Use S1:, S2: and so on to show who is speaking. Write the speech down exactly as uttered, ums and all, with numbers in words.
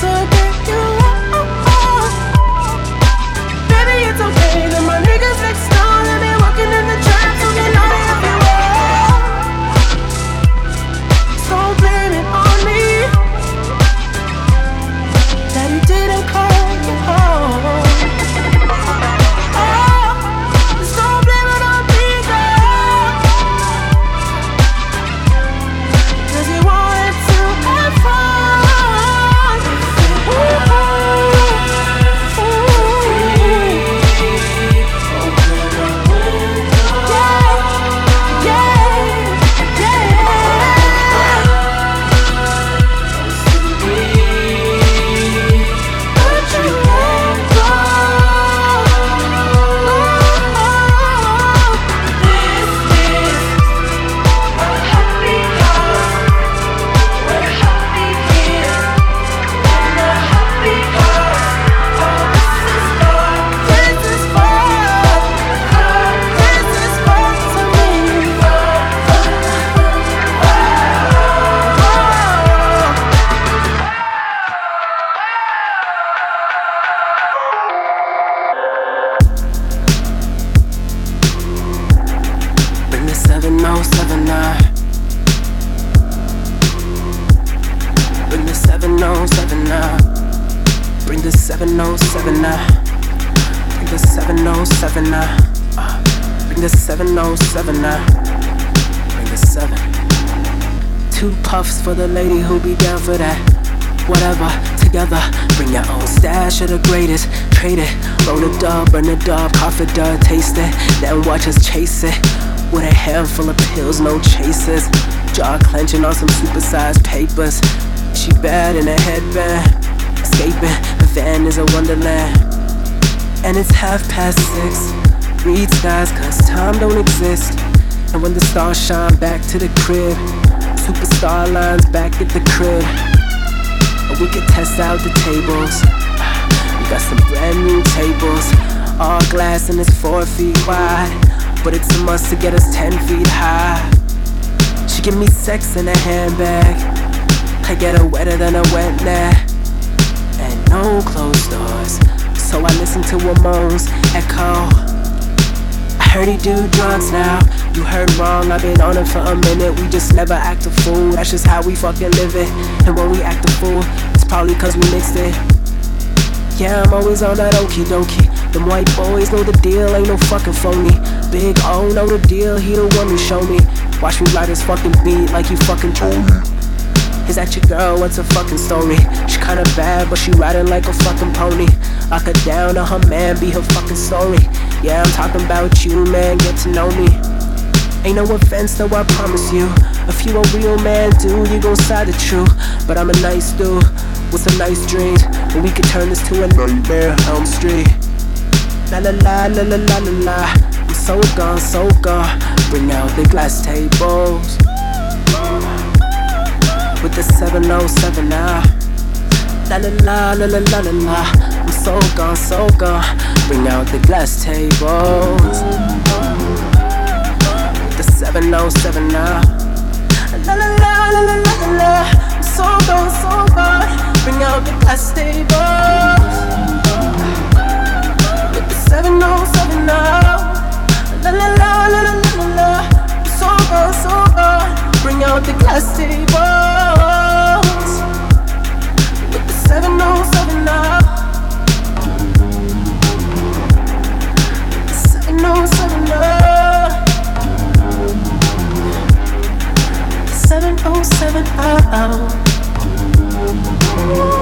S1: to get you off. Baby, it's okay that my niggas next door, they be working in the trap, so get out of here if you want. So blame it on me that he didn't call you home. seven oh seven nine. Bring the seven oh seven nine. Bring the seven oh seven nine. Bring the seven oh seven nine. Uh, bring the seven oh seven nine. Bring the seven. Two puffs for the lady who be down for that. Whatever, together, bring your own stash of the greatest. Trade it, roll a dub, burn a dub, cough it dub, taste it, then watch us chase it. With a handful of pills, no chasers. Jaw clenching on some supersized papers. She bad in a headband. Escaping, the van is a wonderland. And it's half past six. Read skies cause time don't exist. And when the stars shine back to the crib, superstar lines back at the crib. And we can test out the tables. We got some brand new tables. All glass and it's four feet wide. But it's a must to get us ten feet high. She give me sex in a handbag. I get her wetter than a wet nap. And no closed doors, so I listen to her moans echo. I heard he do drugs now. You heard wrong, I've been on it for a minute. We just never act a fool, that's just how we fucking live it. And when we act a fool, it's probably cause we mixed it. Yeah, I'm always on that okie dokie. Them white boys know the deal, ain't no fucking phony. Big O know the deal, he the one who show me. Watch me ride this fucking beat like you fucking told me. Is that your girl? What's her fucking story? She kinda bad, but she riding like a fucking pony. Lock her down to her man, be her fucking story. Yeah, I'm talking about you, man, get to know me. Ain't no offense though, I promise you. If you a real man, dude, you gon' side the truth. But I'm a nice dude with some nice dreams, and we could turn this to a nightmare, Elm Street. La la la la la la la la. I'm so gone, so gone. Bring out the glass tables with the seven oh seven now. La la la la la la la la. I'm so gone, so gone. Bring out the glass tables with the seven oh seven now. La la la la la la la. I'm so gone, so gone. Bring out the glass tables with the seven oh seven now. La la la la la la la. I'm so gone, so gone. Bring out the glass tables with the seven oh seven now. seven oh seven now. seven oh seven oh.